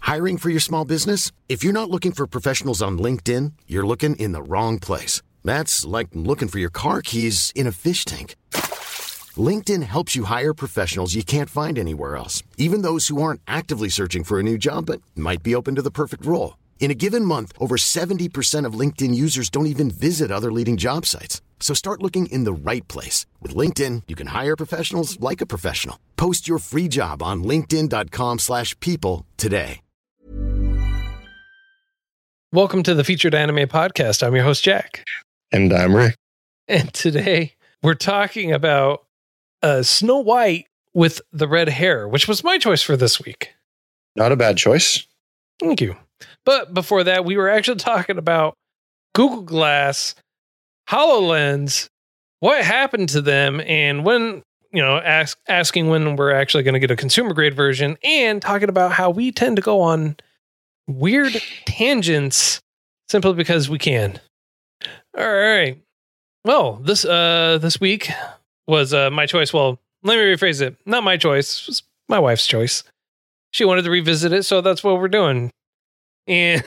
Hiring for your small business? If you're not looking for professionals on LinkedIn, you're looking in the wrong place. That's like looking for your car keys in a fish tank. LinkedIn helps you hire professionals you can't find anywhere else, even those who aren't actively searching for a new job but might be open to the perfect role. In a given month, over 70% of LinkedIn users don't even visit other leading job sites. So start looking in the right place. With LinkedIn, you can hire professionals like a professional. Post your free job on linkedin.com/people today. Welcome to the Featured Anime Podcast. I'm your host, Jack. And I'm Rick. And today we're talking about Snow White with the red hair, which was my choice for this week. Not a bad choice. Thank you. But before that, we were actually talking about Google Glass, HoloLens, what happened to them, and when, asking when we're actually going to get a consumer grade version, and talking about how we tend to go on weird tangents simply because we can. All right. Well, this week was my choice. Well, let me rephrase it. Not my choice. It was my wife's choice. She wanted to revisit it, so that's what we're doing. And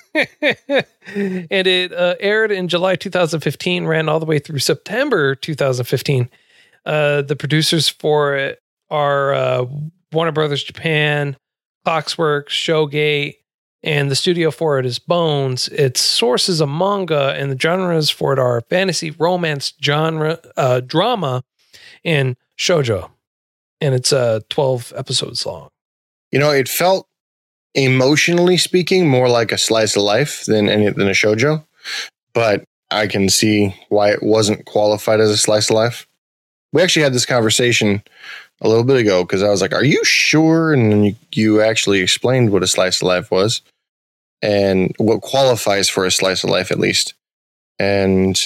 and it aired in July 2015, ran all the way through September 2015. The producers for it are Warner Brothers Japan, Clockworks, Showgate, and the studio for it is Bones. Its source is a manga, and the genres for it are fantasy, romance, drama, and shoujo. And it's 12 episodes long. It felt, emotionally speaking, more like a slice of life than a shoujo, but I can see why it wasn't qualified as a slice of life. We actually had this conversation a little bit ago because I was like, "Are you sure?" And then you actually explained what a slice of life was and what qualifies for a slice of life, at least. And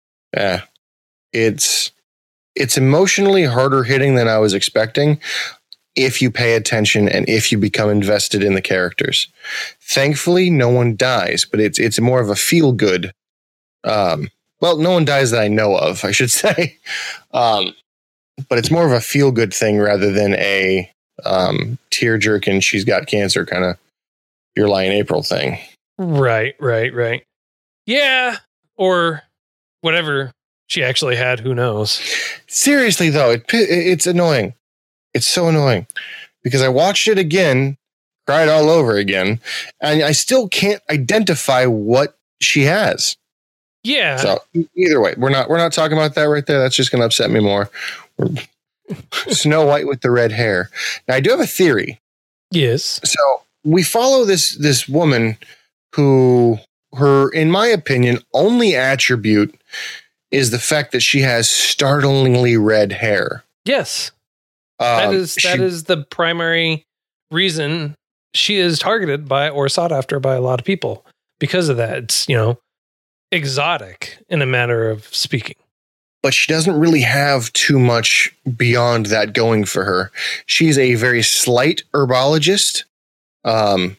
it's emotionally harder hitting than I was expecting, if you pay attention and if you become invested in the characters. Thankfully, no one dies, but it's more of a feel good. No one dies that I know of, I should say. But it's more of a feel good thing rather than a tear jerking, she's got cancer kind of Your Lie in April thing. Right. Yeah. Or whatever she actually had, who knows? Seriously, though, it's annoying. It's so annoying because I watched it again, cried all over again, and I still can't identify what she has. Yeah. So either way, we're not talking about that right there. That's just going to upset me more. Snow White with the red hair. Now I do have a theory. Yes. So we follow this woman who, in my opinion, only attribute is the fact that she has startlingly red hair. Yes. That is the primary reason she is targeted by or sought after by a lot of people because of that. It's, exotic in a manner of speaking. But she doesn't really have too much beyond that going for her. She's a very slight herbologist, and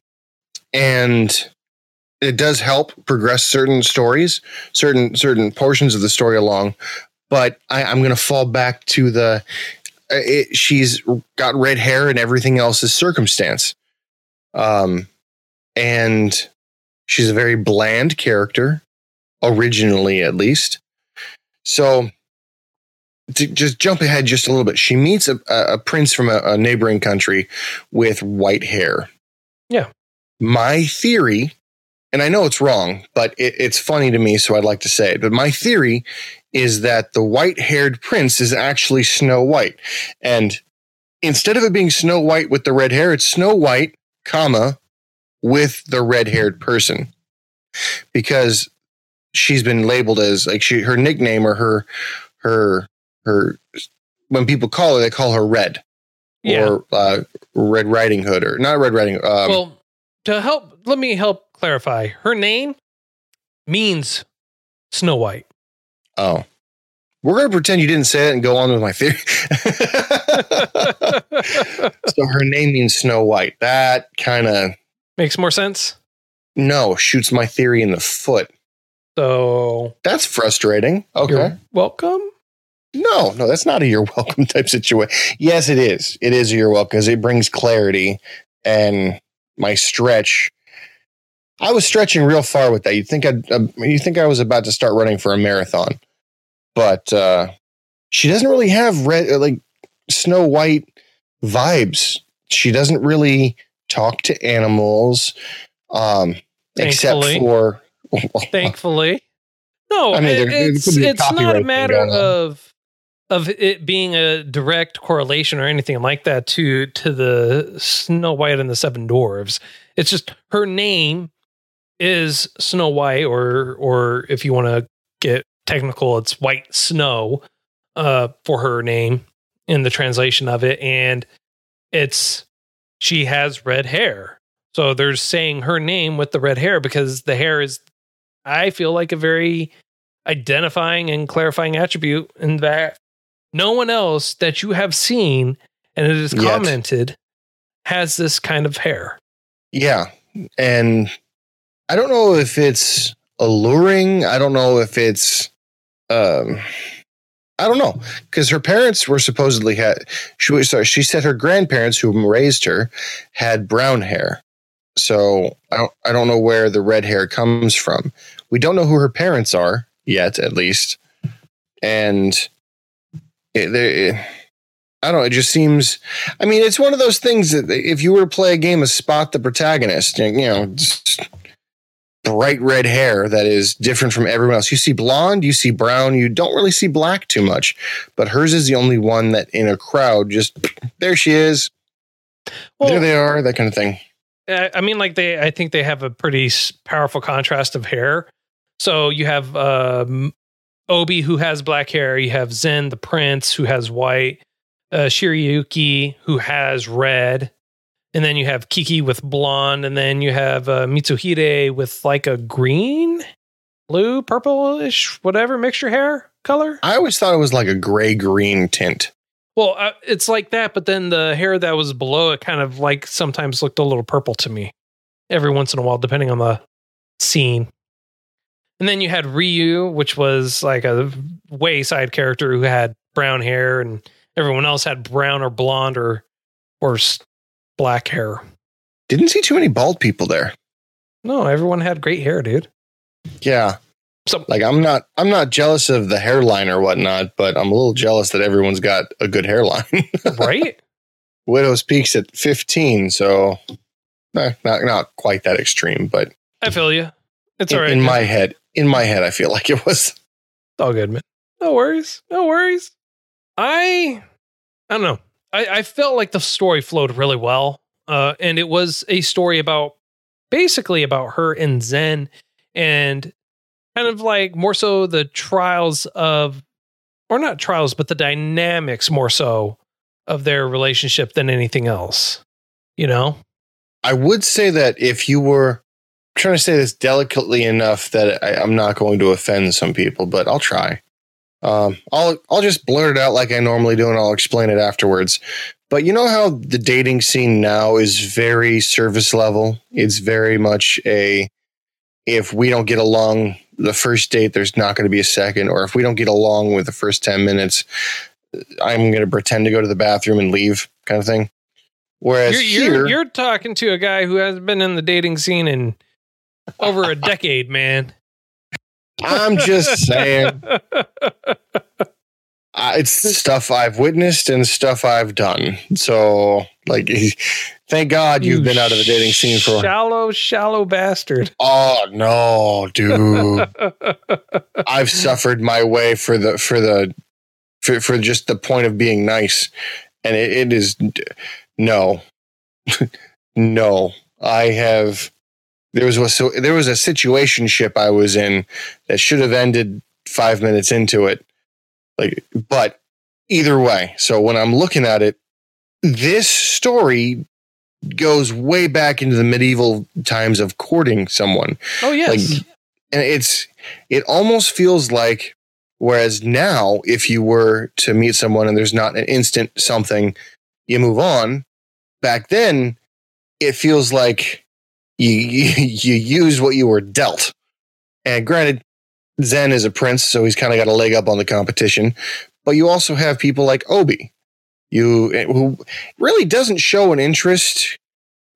it does help progress certain stories, certain portions of the story along. But I'm going to fall back to she's got red hair and everything else is circumstance. And she's a very bland character, originally at least. So to just jump ahead just a little bit, she meets a prince from a neighboring country with white hair. Yeah. My theory, and I know it's wrong, but it's funny to me, so I'd like to say it. But my theory is that the white-haired prince is actually Snow White. And instead of it being Snow White with the red hair, it's Snow White, with the red-haired person. Because she's been labeled as, like, her nickname or her when people call her, they call her Red. Yeah. Or Red Riding Hood, or not Red Riding. Well, let me help clarify. Her name means Snow White. Oh, we're going to pretend you didn't say it and go on with my theory. So her name means Snow White. That kind of makes more sense. No, shoots my theory in the foot. So that's frustrating. Okay. You're welcome. No, that's not a you're welcome type situation. Yes, it is. It is a you're welcome because it brings clarity and my stretch. I was stretching real far with that. You think I was about to start running for a marathon, but she doesn't really have like Snow White vibes. She doesn't really talk to animals, except for. Thankfully, no. I mean, it's not a matter of it being a direct correlation or anything like that to the Snow White and the Seven Dwarves. It's just her name is Snow White, or if you want to get technical, it's White Snow for her name in the translation of it, and she has red hair. So they're saying her name with the red hair because the hair is, I feel like, a very identifying and clarifying attribute in that no one else that you have seen, and it is commented, has this kind of hair. Yeah. And I don't know if it's alluring. I don't know if it's, I don't know. Because her parents were supposedly she said her grandparents who raised her had brown hair. So I don't know where the red hair comes from. We don't know who her parents are yet, at least. And I don't know. It just seems, I mean, it's one of those things that if you were to play a game of Spot the Protagonist, just bright red hair that is different from everyone else. You see blonde, you see brown, you don't really see black too much, but hers is the only one that in a crowd, just there she is. Well, there they are, that kind of thing. I mean, like I think they have a pretty powerful contrast of hair. So you have Obi, who has black hair. You have Zen, the prince, who has white. Shirayuki, who has red. And then you have Kiki with blonde. And then you have Mitsuhide with like a green, blue, purplish, whatever mixture hair color. I always thought it was like a gray-green tint. Well, it's like that, but then the hair that was below it kind of like sometimes looked a little purple to me every once in a while, depending on the scene. And then you had Ryu, which was like a wayside character who had brown hair, and everyone else had brown or blonde or black hair. Didn't see too many bald people there. No, everyone had great hair, dude. Yeah. So, like, I'm not jealous of the hairline or whatnot, but I'm a little jealous that everyone's got a good hairline. Right? Widow's Peak's at 15, so not quite that extreme, but I feel you. It's all right. In my head, I feel like it was. It's all good, man. No worries. I don't know. I felt like the story flowed really well. And it was a story basically about her and Zen, and kind of like more so the trials of, or not trials, but the dynamics more so of their relationship than anything else, I would say that if you were trying to say this delicately enough that I'm not going to offend some people, but I'll try. I'll just blurt it out like I normally do, and I'll explain it afterwards. But you know how the dating scene now is very surface level? It's very much if we don't get along the first date, there's not going to be a second, or if we don't get along with the first 10 minutes, I'm going to pretend to go to the bathroom and leave, kind of thing. Whereas you're talking to a guy who hasn't been in the dating scene in over a decade, man. I'm just saying. It's stuff I've witnessed and stuff I've done. So, like, thank God you've been out of the dating scene for shallow bastard. Oh no, dude! I've suffered my way for just the point of being nice, and it is no, no. I have. There was a situationship I was in that should have ended 5 minutes into it. But either way, so when I'm looking at it, this story goes way back into the medieval times of courting someone. Oh, yes. And it almost feels like, whereas now, if you were to meet someone and there's not an instant something, you move on. Back then, it feels like you use what you were dealt. And granted, Zen is a prince, so he's kind of got a leg up on the competition. But you also have people like Obi, who really doesn't show an interest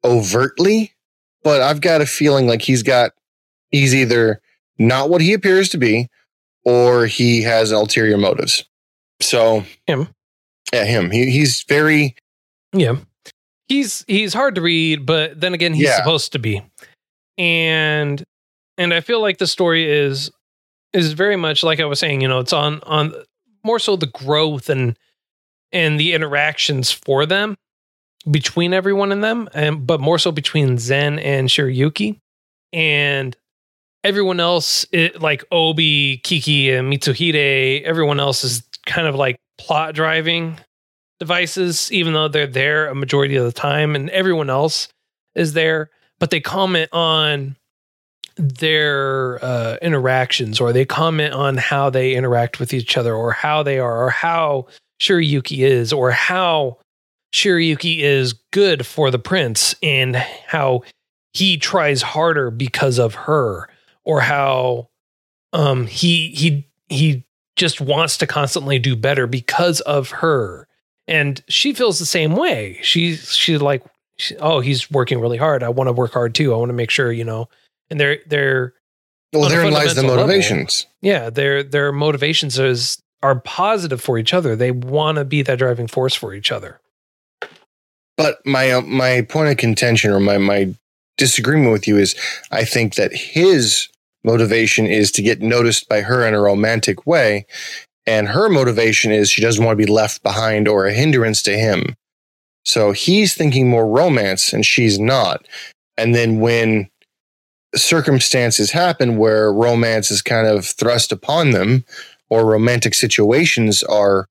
overtly, but I've got a feeling like he's either not what he appears to be, or he has ulterior motives. So him. Yeah, him. He's very... Yeah. He's hard to read, but then again, he's supposed to be. And I feel like the story is very much like I was saying, it's on more so the growth and the interactions for them between everyone in them, but more so between Zen and Shiryuki. And everyone else, like Obi, Kiki, and Mitsuhide, everyone else is kind of like plot driving devices, even though they're there a majority of the time, and everyone else is there, but they comment on their interactions, or they comment on how they interact with each other, or how they are, or how Shiryuki is, or how Shiryuki is good for the prince, and how he tries harder because of her, or how he just wants to constantly do better because of her. And she feels the same way. She's like, he's working really hard. I want to work hard too. I want to make sure, and they're well, therein lies the motivations. Level, their motivations are positive for each other. They want to be that driving force for each other. But my point of contention, or my disagreement with you, is I think that his motivation is to get noticed by her in a romantic way, and her motivation is she doesn't want to be left behind or a hindrance to him. So he's thinking more romance and she's not. And then when circumstances happen where romance is kind of thrust upon them, or romantic situations are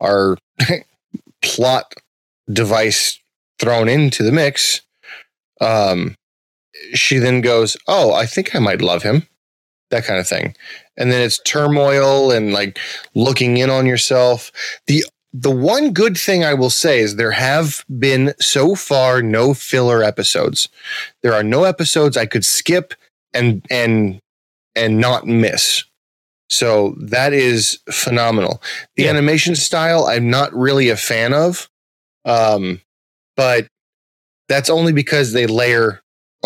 plot device thrown into the mix, she then goes, "Oh, I think I might love him." That kind of thing. And then it's turmoil and like looking in on yourself. The one good thing I will say is there have been so far no filler episodes. There are no episodes I could skip and not miss. So that is phenomenal. The animation style I'm not really a fan of, but that's only because they layer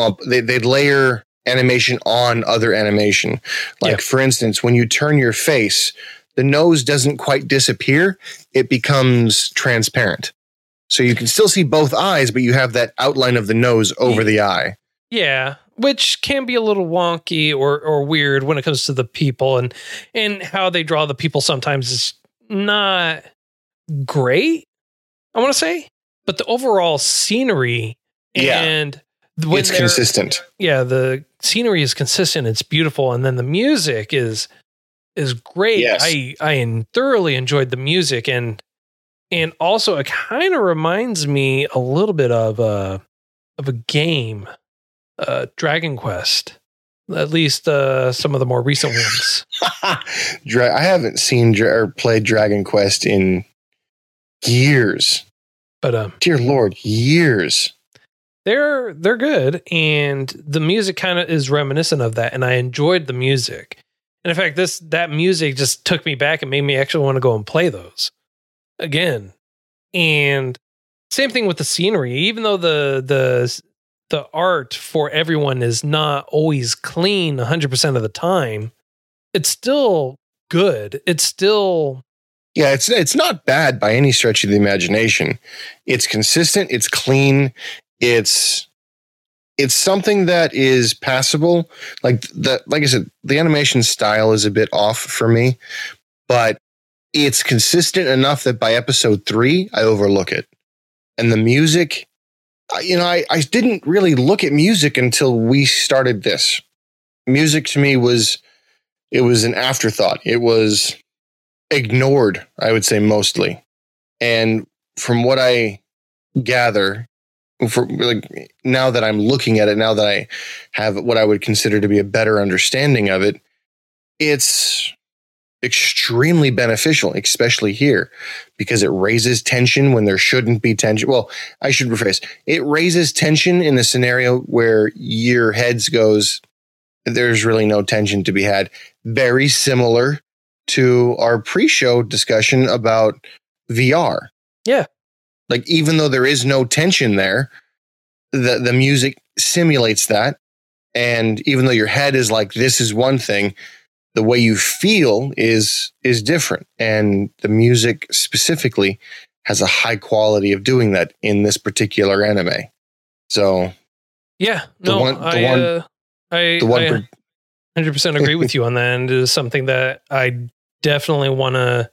animation on other animation. Like for instance, when you turn your face, the nose doesn't quite disappear. It becomes transparent. So you can still see both eyes, but you have that outline of the nose over the eye. Yeah, which can be a little wonky or weird when it comes to the people, and how they draw the people sometimes is not great, I want to say. But the overall scenery and it's consistent. Yeah, the scenery is consistent. It's beautiful, and then the music is great. Yes. I thoroughly enjoyed the music, and also it kind of reminds me a little bit of a game, Dragon Quest. At least some of the more recent ones. I haven't seen or played Dragon Quest in years. But dear Lord, years. They're good, and the music kind of is reminiscent of that, and I enjoyed the music. And in fact, that music just took me back and made me actually want to go and play those again. And same thing with the scenery. Even though the art for everyone is not always clean 100% of the time, it's still good. It's still... Yeah, it's not bad by any stretch of the imagination. It's consistent. It's clean. It's something that is passable. Like I said, the animation style is a bit off for me, but it's consistent enough that by episode 3, I overlook it. And the music, I didn't really look at music until we started this. Music to me was an afterthought. It was ignored, I would say, mostly. And from what I gather, now that I'm looking at it, now that I have what I would consider to be a better understanding of it, it's extremely beneficial, especially here, because it raises tension when there shouldn't be tension. Well, I should rephrase. It raises tension in a scenario where your heads goes, there's really no tension to be had. Very similar to our pre-show discussion about VR. Yeah. Like, even though there is no tension there, the music simulates that. And even though your head is like, this is one thing, the way you feel is different. And the music specifically has a high quality of doing that in this particular anime. So yeah, I 100% agree with you on that. And it is something that I definitely want to,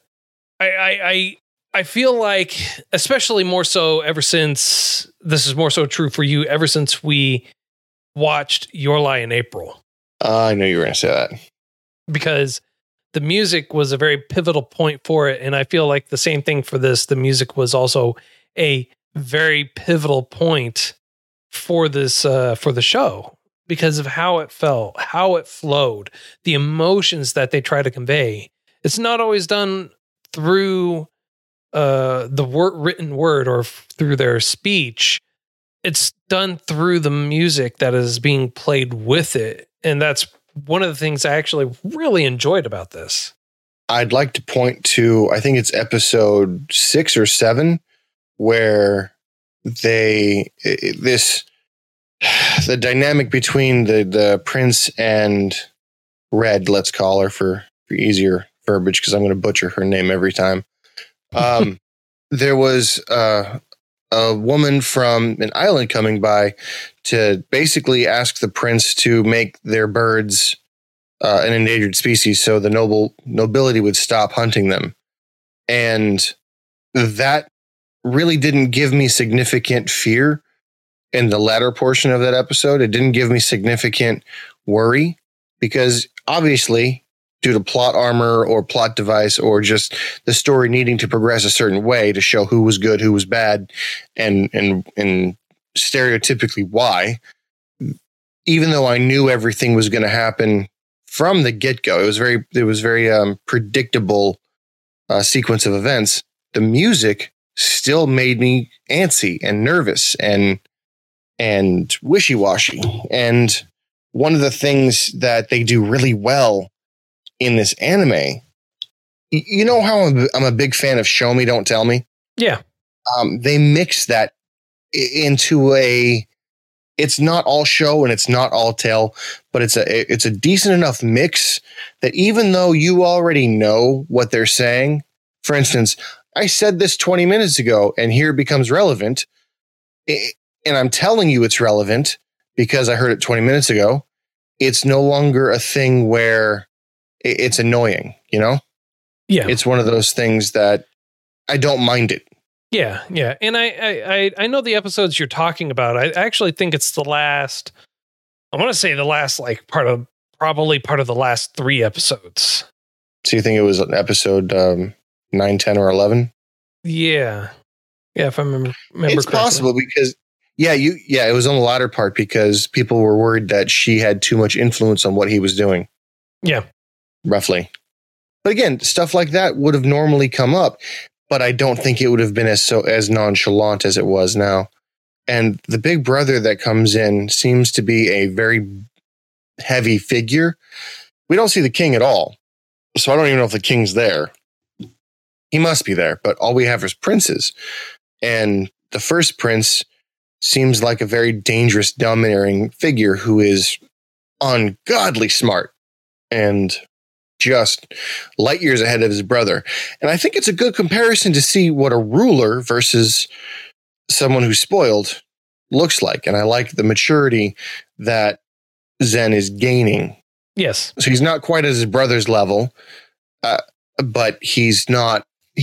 I feel like, especially more so ever since, this is more so true for you, ever since we watched Your Lie in April. I knew you were going to say that. Because the music was a very pivotal point for it. And I feel like the same thing for this. The music was also a very pivotal point for this, for the show, because of how it felt, how it flowed, the emotions that they try to convey. It's not always done through the written word or through their speech. It's done through the music that is being played with it. And that's one of the things I actually really enjoyed about this. I'd like to point to, I think it's episode 6 or 7, where the dynamic between the prince and Red, let's call her for easier verbiage, because I'm going to butcher her name every time. There was a woman from an island coming by to basically ask the prince to make their birds an endangered species, so the nobility would stop hunting them. And that really didn't give me significant fear in the latter portion of that episode. It didn't give me significant worry, because obviously, due to plot armor or plot device, or just the story needing to progress a certain way to show who was good, who was bad, and stereotypically why, even though I knew everything was going to happen from the get-go, it was very predictable sequence of events. The music still made me antsy and nervous and wishy-washy. And one of the things that they do really well in this anime, you know how I'm a big fan of Show Me, Don't Tell Me? Yeah. They mix that into it's not all show and it's not all tell, but it's a decent enough mix that even though you already know what they're saying, for instance, I said this 20 minutes ago and here it becomes relevant, and I'm telling you it's relevant because I heard it 20 minutes ago, it's no longer a thing where it's annoying, you know? Yeah. It's one of those things that I don't mind it. Yeah, yeah. And I know the episodes you're talking about. I actually think it's I want to say the last, like, probably part of the last 3 episodes. So you think it was episode 9, 10, or 11? Yeah. Yeah, if I remember it's correctly. Possible because it was on the latter part because people were worried that she had too much influence on what he was doing. Yeah. Roughly. But again, stuff like that would have normally come up, but I don't think it would have been as nonchalant as it was now. And the big brother that comes in seems to be a very heavy figure. We don't see the king at all, so I don't even know if the king's there. He must be there, but all we have is princes. And the first prince seems like a very dangerous, domineering figure who is ungodly smart and just light years ahead of his brother. And I think it's a good comparison to see what a ruler versus someone who's spoiled looks like. And I like the maturity that Zen is gaining. Yes. So he's not quite at his brother's level, but he's not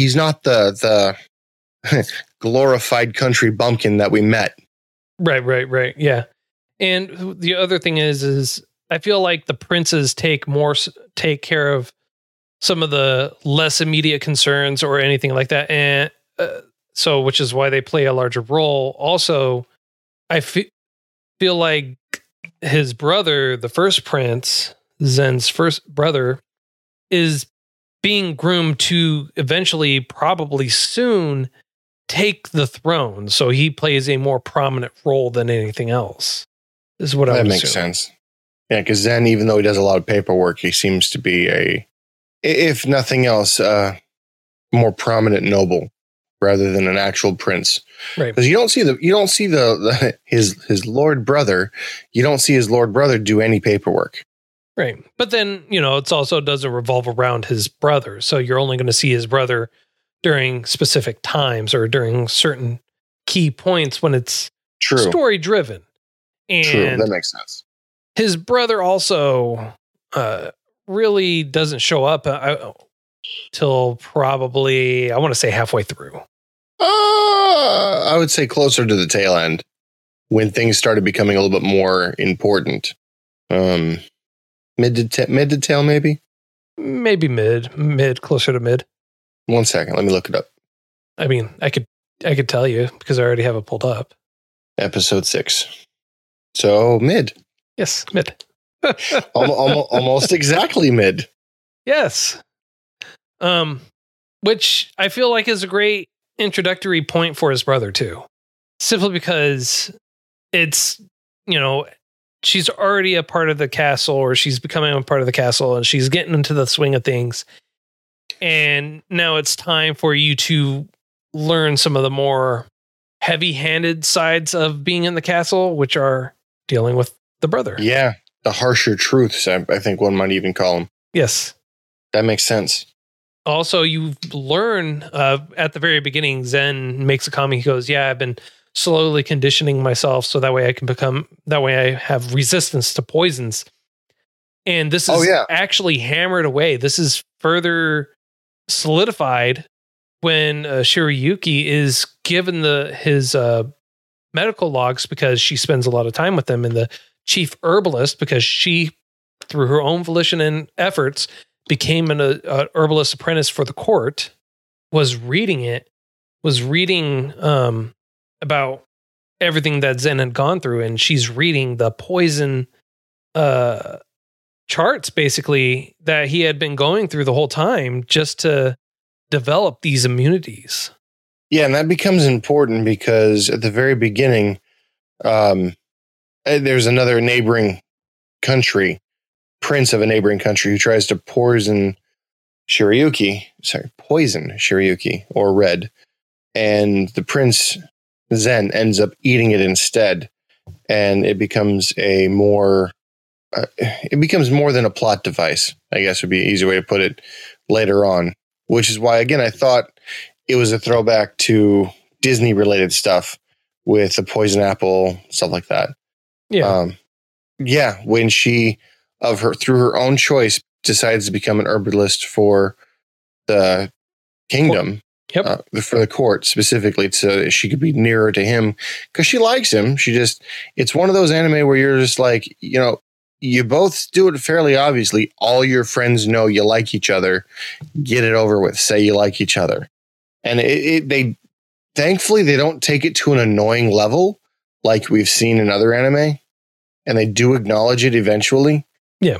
the glorified country bumpkin that we met. Right. Yeah. And the other thing is I feel like the princes take care of some of the less immediate concerns or anything like that. And so, which is why they play a larger role. Also, I feel like his brother, the first prince, Zen's first brother, is being groomed to eventually, probably soon, take the throne. So he plays a more prominent role than anything else, is what I would assume. That makes sense. Yeah, because Zen, even though he does a lot of paperwork, he seems to be if nothing else, more prominent noble rather than an actual prince. Right. Because you don't see his lord brother. You don't see his lord brother do any paperwork. Right. But then, it's also doesn't revolve around his brother. So you're only going to see his brother during specific times or during certain key points when it's story driven. And True. That makes sense. His brother also really doesn't show up till probably, I want to say halfway through. I would say closer to the tail end when things started becoming a little bit more important. Mid to tail, maybe? Maybe mid, closer to mid. 1 second. Let me look it up. I mean, I could tell you because I already have it pulled up. Episode 6. So mid. Yes, mid. almost exactly mid. Yes. Which I feel like is a great introductory point for his brother too. Simply because it's, she's already a part of the castle, or she's becoming a part of the castle, and she's getting into the swing of things. And now it's time for you to learn some of the more heavy-handed sides of being in the castle, which are dealing with the brother. Yeah, the harsher truths, I think one might even call them. Yes. That makes sense. Also, you learn at the very beginning, Zen makes a comment. He goes, yeah, I've been slowly conditioning myself so that way I have resistance to poisons. And this is actually hammered away. This is further solidified when Shiryuki is given his medical logs, because she spends a lot of time with them, and the chief herbalist, because she, through her own volition and efforts, became an herbalist apprentice for the court, was reading about everything that Zen had gone through, and she's reading the poison charts, basically, that he had been going through the whole time just to develop these immunities. Yeah, and that becomes important because at the very beginning, there's another neighboring country, prince of a neighboring country, who tries to poison Shiryuki, or Red. And the prince, Zen, ends up eating it instead. And it becomes more than a plot device, I guess would be an easy way to put it, later on. Which is why, again, I thought it was a throwback to Disney-related stuff with the poison apple, stuff like that. Yeah. When she, through her own choice, decides to become an herbalist for the kingdom, for the court specifically, so she could be nearer to him because she likes him. It's one of those anime where you're just like, you both do it fairly obviously. All your friends know you like each other. Get it over with. Say you like each other. And they thankfully they don't take it to an annoying level like we've seen in other anime, and they do acknowledge it eventually. Yeah.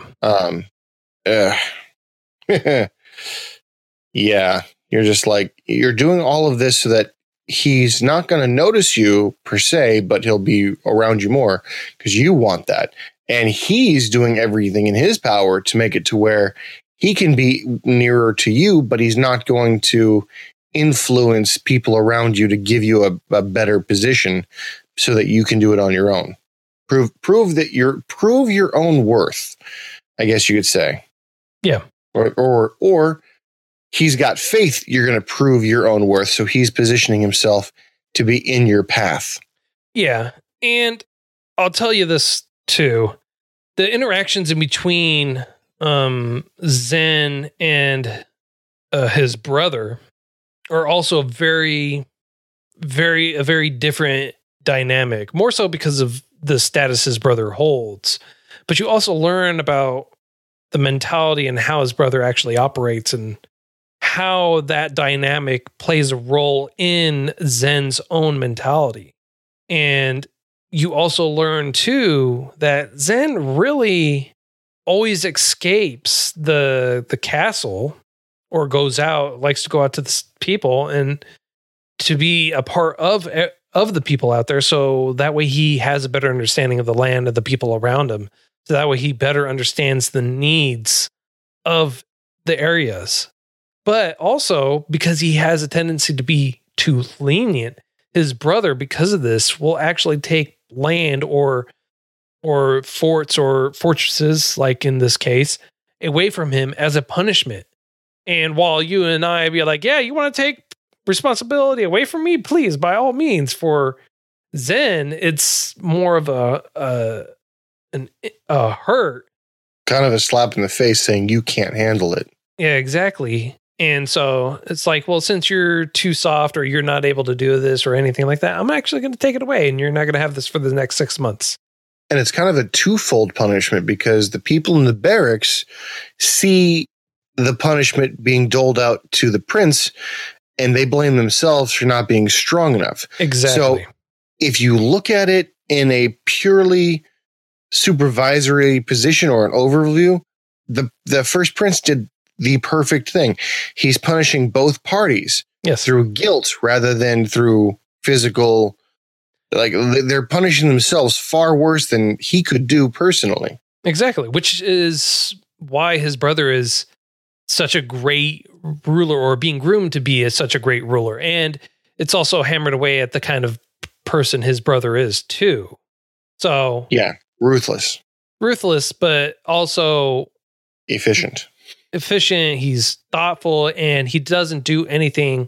Yeah. You're just like, you're doing all of this so that he's not going to notice you per se, but he'll be around you more because you want that. And he's doing everything in his power to make it to where he can be nearer to you, but he's not going to influence people around you to give you a better position so that you can do it on your own. Prove your own worth, I guess you could say. Yeah. Or he's got faith you're going to prove your own worth, so he's positioning himself to be in your path. Yeah. And I'll tell you this too. The interactions in between Zen and his brother are also a very different dynamic, more so because of the status his brother holds. But you also learn about the mentality and how his brother actually operates and how that dynamic plays a role in Zen's own mentality. And you also learn too that Zen really always escapes the castle, or likes to go out to the people and to be a part of the people out there. So that way he has a better understanding of the land, of the people around him. So that way he better understands the needs of the areas. But also because he has a tendency to be too lenient, his brother, because of this, will actually take land or forts or fortresses, like in this case, away from him as a punishment. And while you and I be like, yeah, you want to take responsibility away from me, please, by all means. For Zen, it's more of a hurt, kind of a slap in the face, saying you can't handle it. Yeah, exactly. And so it's like, well, since you're too soft or you're not able to do this or anything like that, I'm actually going to take it away, and you're not going to have this for the next 6 months. And it's kind of a twofold punishment, because the people in the barracks see the punishment being doled out to the prince, and they blame themselves for not being strong enough. Exactly. So if you look at it in a purely supervisory position or an overview, the first prince did the perfect thing. He's punishing both parties through guilt rather than through physical. Like, they're punishing themselves far worse than he could do personally. Exactly, which is why his brother is such a great ruler, or being groomed to be such a great ruler. And it's also hammered away at the kind of person his brother is too. So yeah, ruthless, but also efficient. He's thoughtful, and he doesn't do anything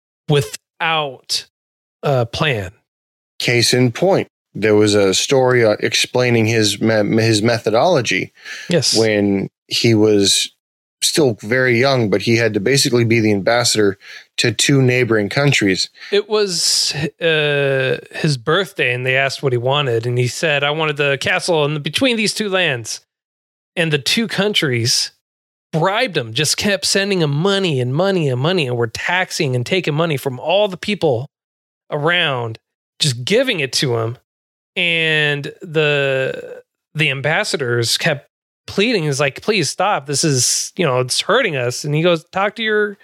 without a plan. Case in point, there was a story explaining his methodology. Yes, when he was still very young, but he had to basically be the ambassador to 2 neighboring countries. It was his birthday, and they asked what he wanted, and he said, "I wanted the castle in between these 2 lands." And the 2 countries bribed him, just kept sending him money and money and money, and were taxing and taking money from all the people around, just giving it to him. And the ambassadors kept pleading. He's like, "Please stop. This is, it's hurting us." And he goes, talk to your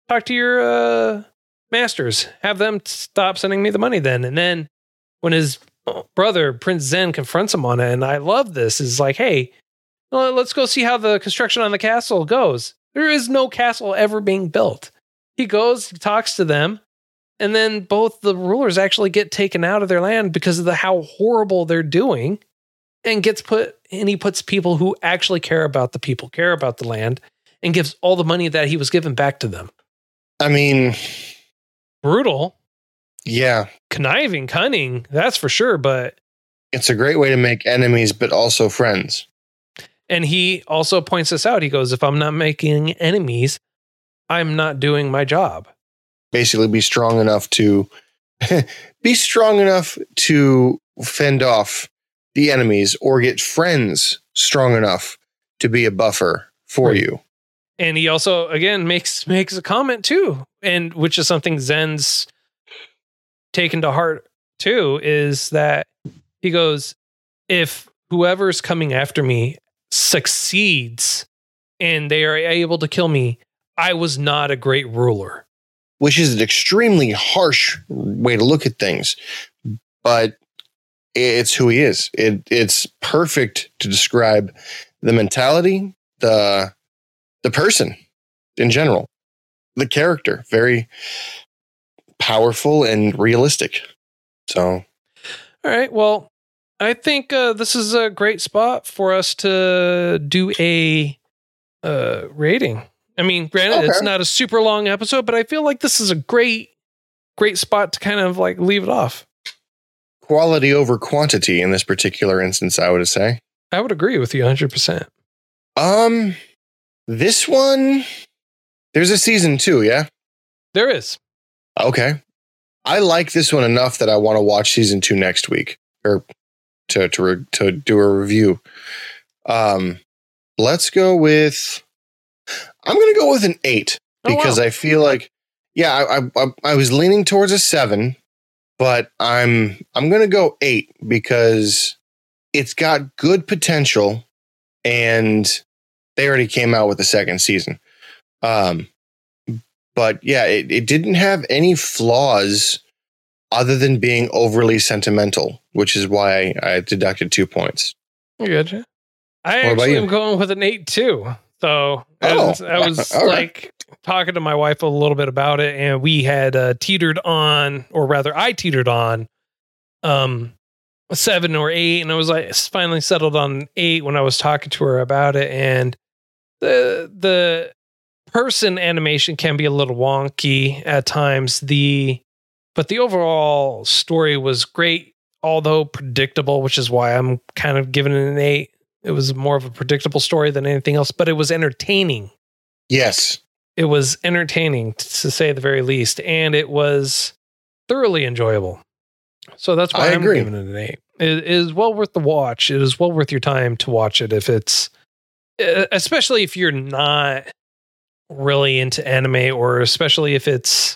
masters. Have them stop sending me the money then. And then when his brother, Prince Zen, confronts him on it, and I love this, is like, "Hey, well, let's go see how the construction on the castle goes." There is no castle ever being built. He goes, he talks to them, and then both the rulers actually get taken out of their land because of how horrible they're doing, and he puts people who actually care about the people, care about the land, and gives all the money that he was given back to them. I mean, brutal. Yeah. Conniving, cunning, that's for sure, but it's a great way to make enemies, but also friends. And he also points this out. He goes, if I'm not making enemies, I'm not doing my job. Basically, be strong enough to fend off the enemies, or get friends strong enough to be a buffer for you. And he also, again, makes a comment too, and which is something Zen's taken to heart too, is that he goes, if whoever's coming after me succeeds and they are able to kill me, I was not a great ruler. Which is an extremely harsh way to look at things, but it's who he is. It's perfect to describe the mentality, the person in general, the character, very powerful and realistic. So, all right, well, I think this is a great spot for us to do a rating. I mean, granted, It's not a super long episode, but I feel like this is a great spot to kind of like leave it off. Quality over quantity in this particular instance, I would say. I would agree with you 100%. This one, there's a season 2, yeah? There is. Okay. I like this one enough that I want to watch season 2 next week, or to do a review. Let's go with, I'm going to go with an 8, because I feel like, I was leaning towards a 7, but I'm going to go 8 because it's got good potential, and they already came out with the second season. But yeah, it didn't have any flaws other than being overly sentimental, which is why I deducted 2 points. I gotcha. I actually am going with an 8 too. So I was like, talking to my wife a little bit about it, and we had teetered on, or rather I teetered on 7 or 8, and I was like finally settled on 8 when I was talking to her about it. And the person animation can be a little wonky at times. But the overall story was great, although predictable, which is why I'm kind of giving it an 8. It was more of a predictable story than anything else, but it was entertaining. Yes. It was entertaining, to say the very least, and it was thoroughly enjoyable. So that's why I'm giving it an 8. It is well worth the watch. It is well worth your time to watch it, especially if you're not really into anime, or especially if it's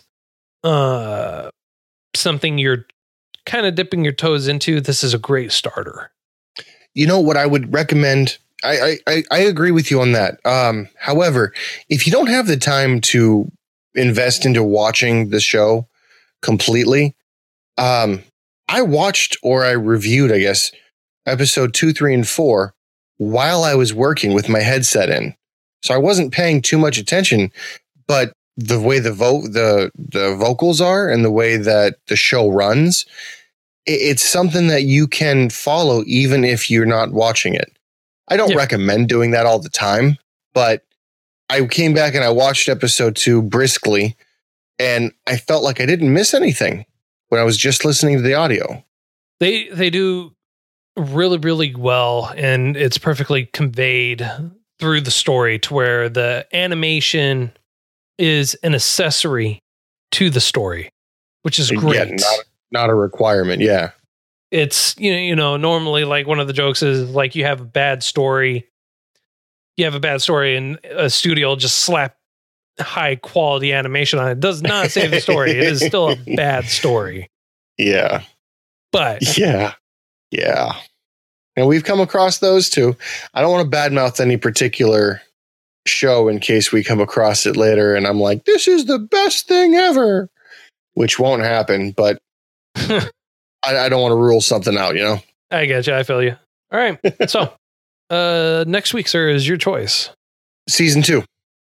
something you're kind of dipping your toes into. This is a great starter. You know what I would recommend? I agree with you on that. However, if you don't have the time to invest into watching the show completely, I watched, or I reviewed, I guess, episode 2, 3, and 4 while I was working with my headset in. So I wasn't paying too much attention, but the way the vocals are and the way that the show runs, it's something that you can follow even if you're not watching it. I don't recommend doing that all the time, but I came back and I watched episode 2 briskly, and I felt like I didn't miss anything when I was just listening to the audio. They do really, really well, and it's perfectly conveyed through the story to where the animation is an accessory to the story, which is great. Yeah, not a requirement. Yeah. It's, normally like one of the jokes is like you have a bad story. You have a bad story and a studio will just slap high quality animation on it. It does not save the story. It is still a bad story. Yeah. But yeah. And we've come across those too. I don't want to badmouth any particular show in case we come across it later and I'm like, this is the best thing ever, which won't happen, but I don't want to rule something out, I get you. I feel you. All right. So next week, sir, is your choice. Season 2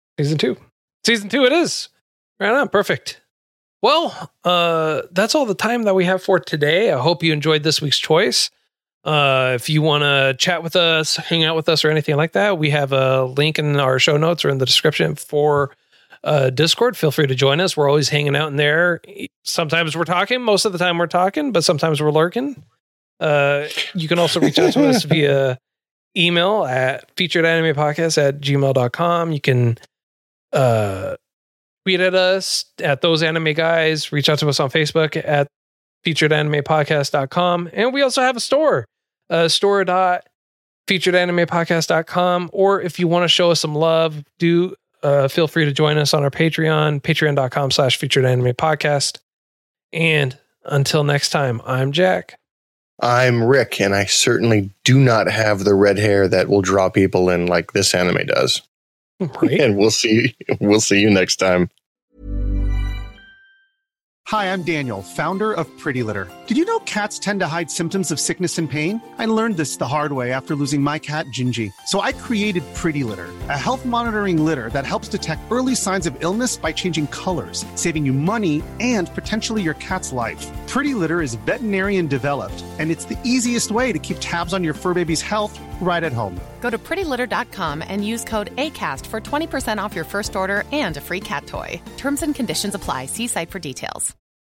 it is. Right on. Perfect. Well, that's all the time that we have for today. I hope you enjoyed this week's choice. If you want to chat with us, hang out with us, or anything like that, we have a link in our show notes or in the description for Discord. Feel free to join us. We're always hanging out in there. Sometimes we're talking. Most of the time we're talking, but sometimes we're lurking. You can also reach out to us via email at featuredanimepodcast@gmail.com. You can tweet at us at Those Anime Guys. Reach out to us on Facebook at featuredanimepodcast.com. And we also have a store, store.featuredanimepodcast.com. Or if you want to show us some love, feel free to join us on our Patreon, patreon.com/featuredanimepodcast. And until next time, I'm Jack. I'm Rick, and I certainly do not have the red hair that will draw people in like this anime does. Right. And we'll see you next time. Hi, I'm Daniel, founder of Pretty Litter. Did you know cats tend to hide symptoms of sickness and pain? I learned this the hard way after losing my cat, Gingy. So I created Pretty Litter, a health monitoring litter that helps detect early signs of illness by changing colors, saving you money and potentially your cat's life. Pretty Litter is veterinarian developed, and it's the easiest way to keep tabs on your fur baby's health right at home. Go to prettylitter.com and use code ACAST for 20% off your first order and a free cat toy. Terms and conditions apply. See site for details.